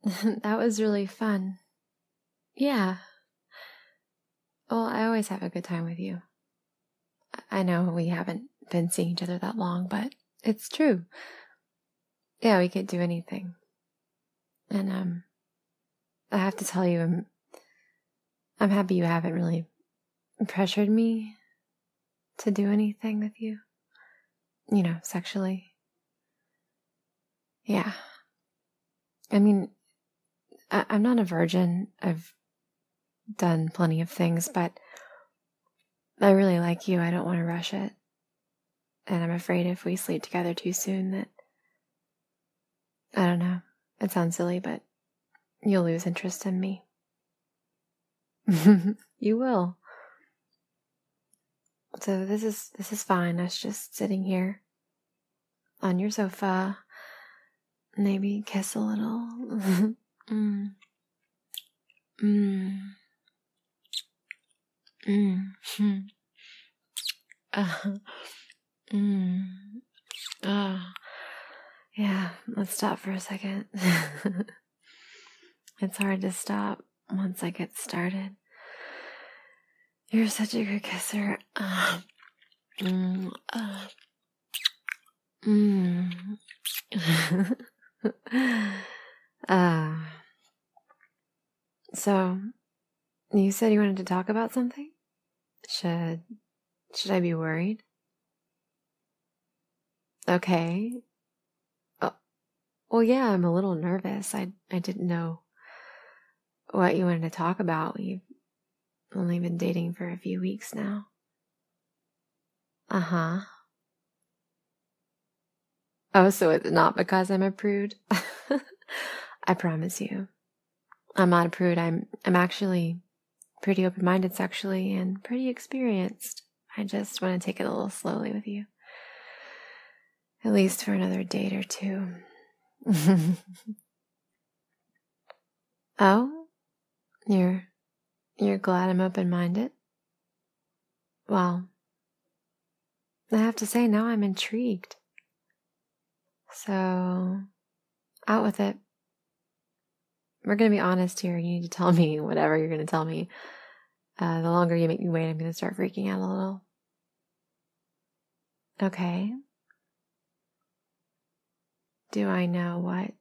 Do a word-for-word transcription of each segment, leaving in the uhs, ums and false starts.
That was really fun. Yeah. Well, I always have a good time with you. I know we haven't been seeing each other that long, but it's true. Yeah, we could do anything. And um, I have to tell you, I'm, I'm happy you haven't really pressured me to do anything with you. You know, sexually. Yeah. I mean, I, I'm not a virgin. I've done plenty of things, but I really like you. I don't want to rush it. And I'm afraid if we sleep together too soon that, I don't know, it sounds silly, but you'll lose interest in me. You will. So this is this is fine. Us just sitting here on your sofa. Maybe kiss a little. mm. Mm. Mm. uh. Mm. Oh. Yeah, let's stop for a second. It's hard to stop once I get started. You're such a good kisser. Uh, mm, uh, mm. uh, so, you said you wanted to talk about something? Should should I be worried? Okay. Oh, well, yeah, I'm a little nervous. I I didn't know what you wanted to talk about. We've only been dating for a few weeks now. Uh-huh. Oh, so it's not because I'm a prude? I promise you. I'm not a prude. I'm I'm actually pretty open-minded sexually and pretty experienced. I just want to take it a little slowly with you. At least for another date or two. Oh? You're you're glad I'm open-minded? Well, I have to say now I'm intrigued. So, out with it. We're going to be honest here. You need to tell me whatever you're going to tell me. Uh, the longer you make me wait, I'm going to start freaking out a little. Okay. Do I know what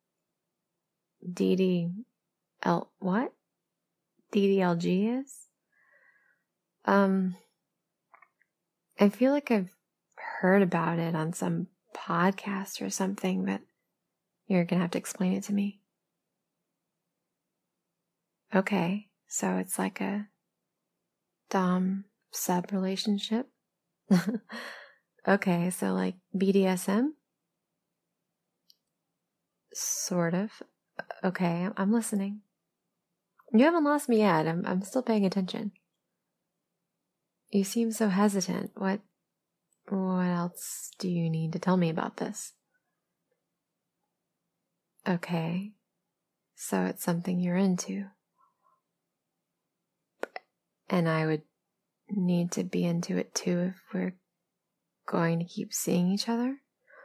D D L what? D D L G is? Um, I feel like I've heard about it on some podcast or something, but you're going to have to explain it to me. Okay, so it's like a dom sub relationship. Okay, so like B D S M? Sort of. Okay, I'm listening. You haven't lost me yet. I'm I'm still paying attention. You seem so hesitant. What what else do you need to tell me about this? Okay. So it's something you're into. And I would need to be into it too if we're going to keep seeing each other?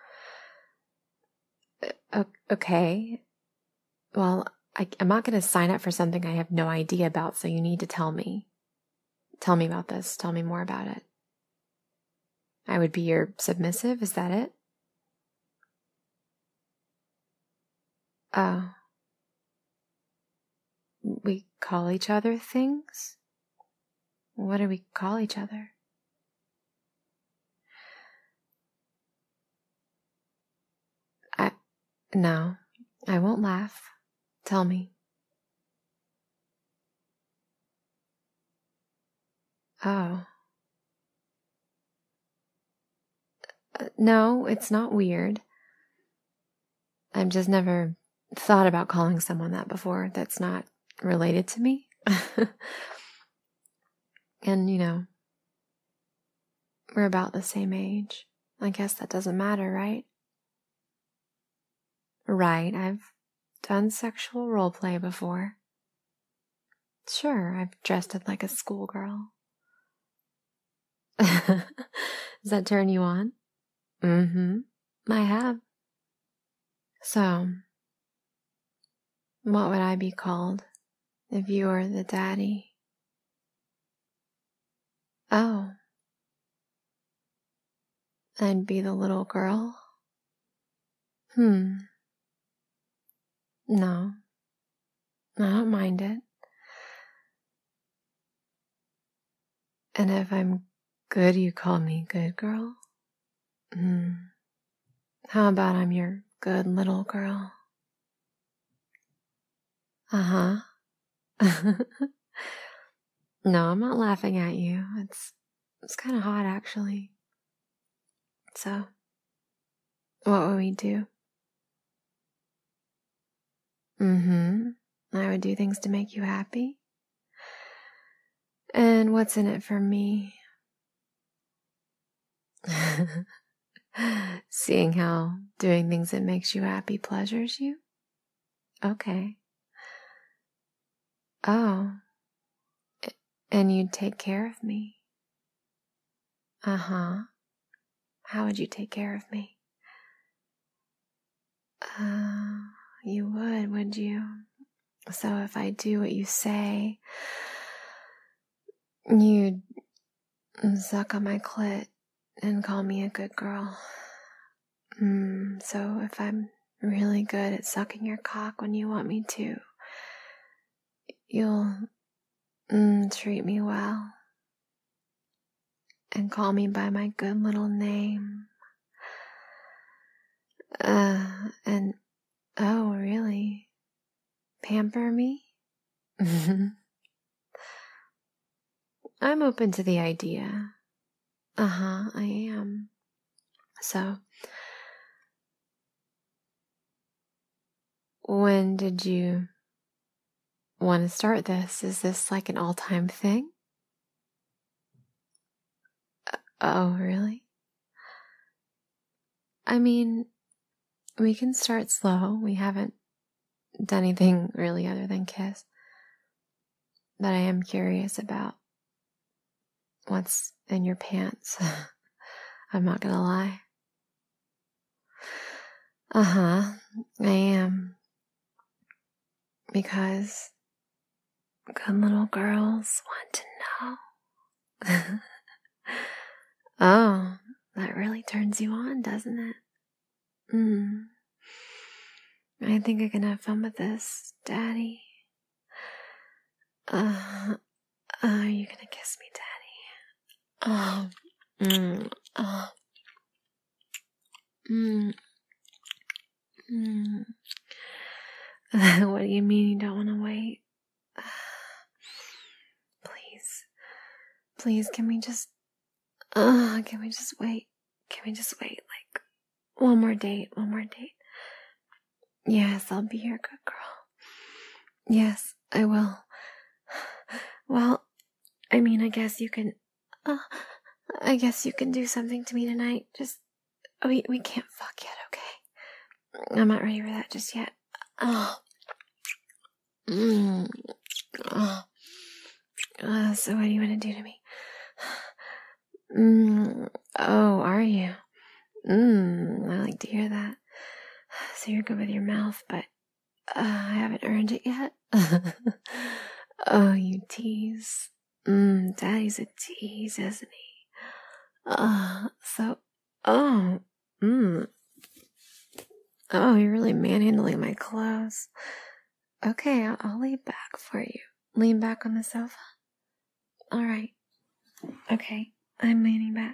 Okay. Well, I, I'm not going to sign up for something I have no idea about, so you need to tell me. Tell me about this. Tell me more about it. I would be your submissive? Is that it? Oh. We call each other things? What do we call each other? I... No. I won't laugh. Tell me. Oh. Uh, no, it's not weird. I've just never thought about calling someone that before that's not related to me. And, you know, we're about the same age. I guess that doesn't matter, right? Right, I've done sexual role play before. Sure, I've dressed up like a schoolgirl. Does that turn you on? Mm-hmm. I have. So, What would I be called if you were the daddy? Oh, I'd be the little girl? Hmm. No, I don't mind it. And if I'm good, you call me good girl? Hmm. How about I'm your good little girl? Uh-huh. No, I'm not laughing at you. It's it's kind of hot, actually. So, what would we do? Mm-hmm. I would do things to make you happy. And what's in it for me? Seeing how doing things that makes you happy pleasures you? Okay. Oh. And you'd take care of me? Uh-huh. How would you take care of me? Uh, you would, would you? So if I do what you say, you'd suck on my clit and call me a good girl. Mm, so if I'm really good at sucking your cock when you want me to, you'll mm, treat me well and call me by my good little name. Uh, and, oh, really? Pamper me? I'm open to the idea. Uh-huh, I am. So, when did you want to start this? Is this like an all-time thing? Oh, really? I mean, we can start slow. We haven't done anything really other than kiss. But I am curious about what's in your pants. I'm not gonna lie. Uh-huh, I am. Because good little girls want to know. Oh, that really turns you on, doesn't it? Hmm. I think I can have fun with this, Daddy. Uh, are you gonna kiss me, Daddy? Oh, mm, oh, mm, mm. What do you mean you don't want to wait? Please, please, can we just, uh, can we just wait? Can we just wait, like, one more date, one more date? Yes, I'll be your good girl. Yes, I will. Well, I mean, I guess you can, uh, I guess you can do something to me tonight. Just, we, we can't fuck yet, okay? I'm not ready for that just yet. Oh. Mm. Oh. Uh, so what do you want to do to me? Mm. Oh, are you? Mmm, I like to hear that. So you're good with your mouth, but uh, I haven't earned it yet. Oh, you tease. Mmm, Daddy's a tease, isn't he? Uh, so, oh, mmm. Oh, you're really manhandling my clothes. Okay, I'll, I'll lean back for you. Lean back on the sofa. All right. Okay, I'm leaning back.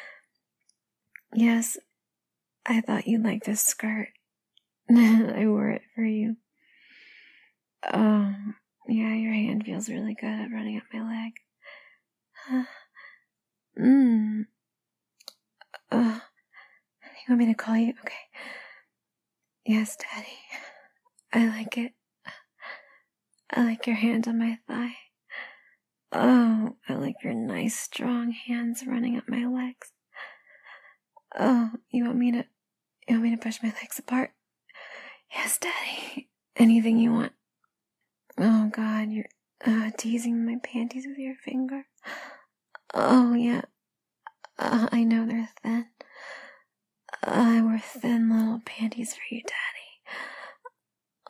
Yes, I thought you'd like this skirt. I wore it for you. Oh, yeah, your hand feels really good at running up my leg. Mmm. Uh, you want me to call you? Okay. Yes, Daddy. I like it. I like your hand on my thigh. Oh, I like your nice, strong hands running up my legs. Oh, you want me to, you want me to push my legs apart? Yes, Daddy. Anything you want. Oh, God, you're uh, teasing my panties with your finger. Oh, yeah. Uh, I know they're thin. Uh, I wear thin little panties for you, Daddy. Oh,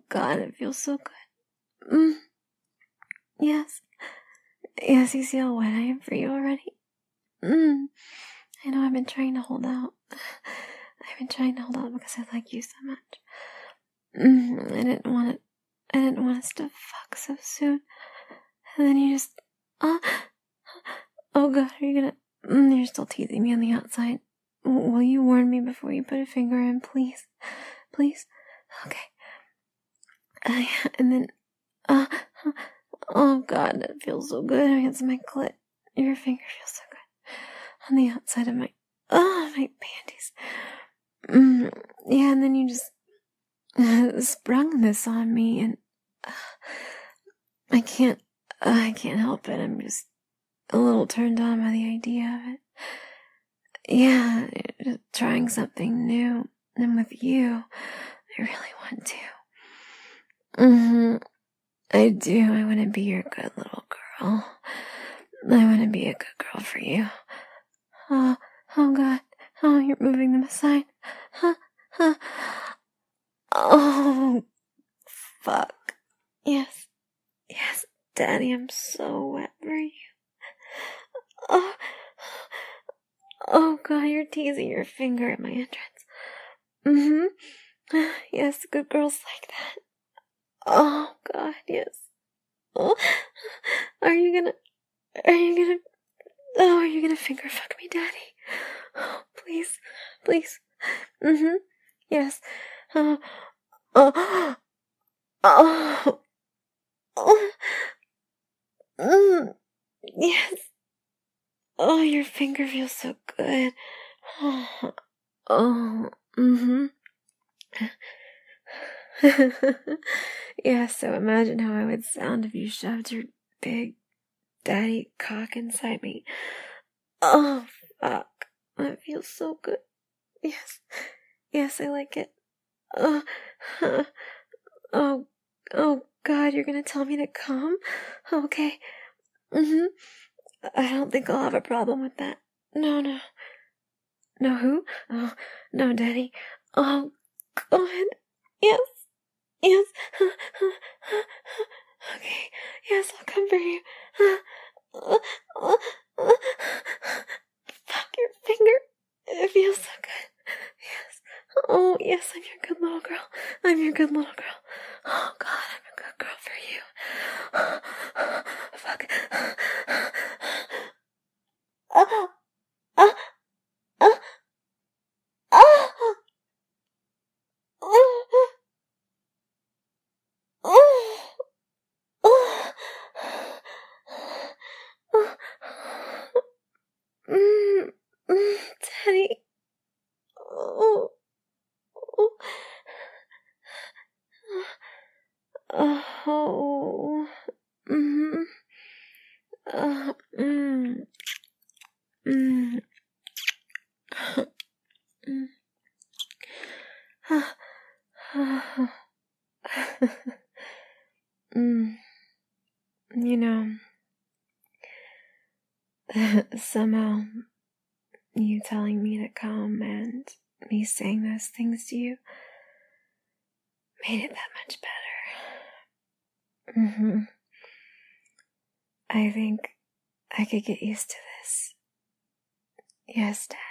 God, it feels so good. Mm. Yes. Yes, you see how wet I am for you already? Mm. I know I've been trying to hold out. I've been trying to hold out because I like you so much. Mm. I didn't want it. I didn't want us to fuck so soon. And then you just... Uh, oh God, are you gonna... Mm, you're still teasing me on the outside. W- will you warn me before you put a finger in, please? Please? Okay. Uh, and then... Uh, oh God, that feels so good against my clit. Your finger feels so good. On the outside of my... Oh, my panties. Mm, yeah, and then you just... Uh, sprung this on me, and... Uh, I can't... Uh, I can't help it. I'm just... a little turned on by the idea of it. Yeah, just trying something new. And with you, I really want to. Mm-hmm. I do. I want to be your good little girl. I want to be a good girl for you. Oh, oh God. Oh, you're moving them aside. Huh, huh. Oh, fuck. Yes. Yes, Daddy, I'm so wet for you. Oh, oh God, you're teasing your finger at my entrance. Mm-hmm. Yes, good girls like that. Oh God, yes. Oh, are you gonna, are you gonna, oh, are you gonna finger fuck me, Daddy? Oh, please, please. Mm-hmm. Yes. Uh, oh, oh, oh, mm, yes. Oh, your finger feels so good. Oh, oh mm-hmm. Yeah, so imagine how I would sound if you shoved your big daddy cock inside me. Oh, fuck. That feels so good. Yes. Yes, I like it. Oh, oh, oh God, you're gonna tell me to come? Okay. Mm-hmm. I don't think I'll have a problem with that. No, no. No, who? Oh, no, Daddy. Oh, God. Yes. Yes. Okay. Yes, I'll come for you. Fuck your finger. It feels so good. Yes. Oh, yes, I'm your good little girl. I'm your good little girl. Oh, God, I'm a good girl for you. Fuck. Oh, oh, oh, oh, oh, oh, oh. Mm, mm, Daddy. Oh, oh, oh, mm, uh, mm, mm, mm. Mm, you know, somehow you telling me to come and me saying those things to you made it that much better. Mm-hmm. I think I could get used to this. Yes, Dad.